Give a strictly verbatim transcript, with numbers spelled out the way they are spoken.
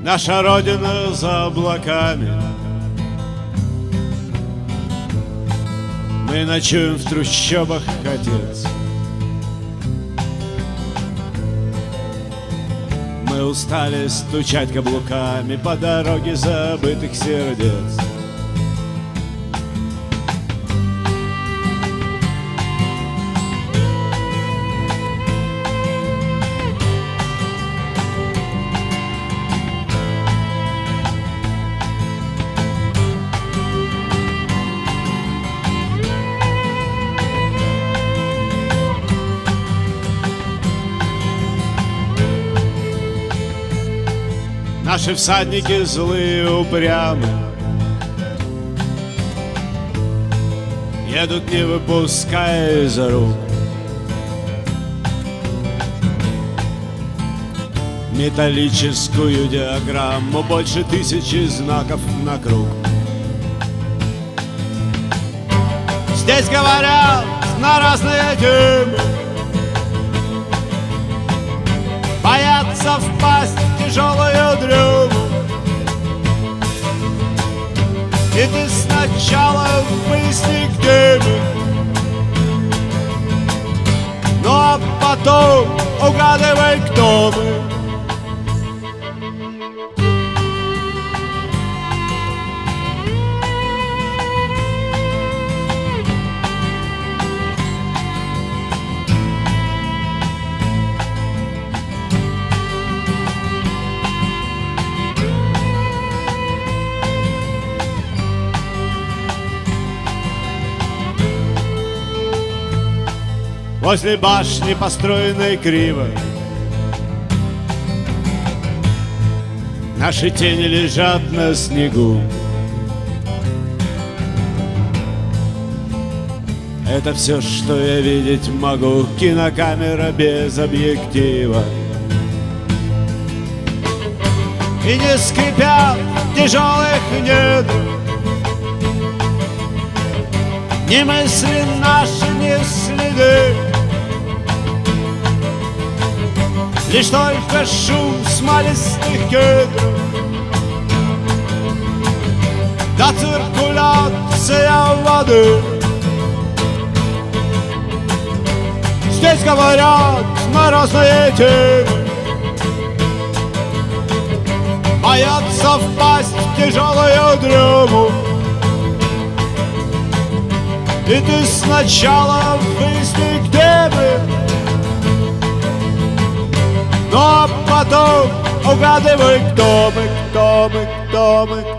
Наша Родина за облаками. Мы ночуем в трущобах, отец. Мы устали стучать каблуками по дороге забытых сердец. Наши всадники злые, упрямы, едут, не выпуская из рук. Металлическую диаграмму, больше тысячи знаков на круг. Здесь говорят на разные темы, боятся впасть в тяжелую дрему. И ты сначала выясни, где мы, ну а потом угадывай, кто мы. Возле башни, построенной криво, наши тени лежат на снегу. Это все, что я видеть могу. Кинокамера без объектива. И не скрипят тяжелых недр ни мысли наши, ни следы. Лишь только шум смолистых кедров да циркуляция воды. Здесь говорят на разные темы, боятся впасть в тяжелую дрему. И ты сначала выясни, где мы, ну а потом угадывай, кто мы, кто мы, кто мы.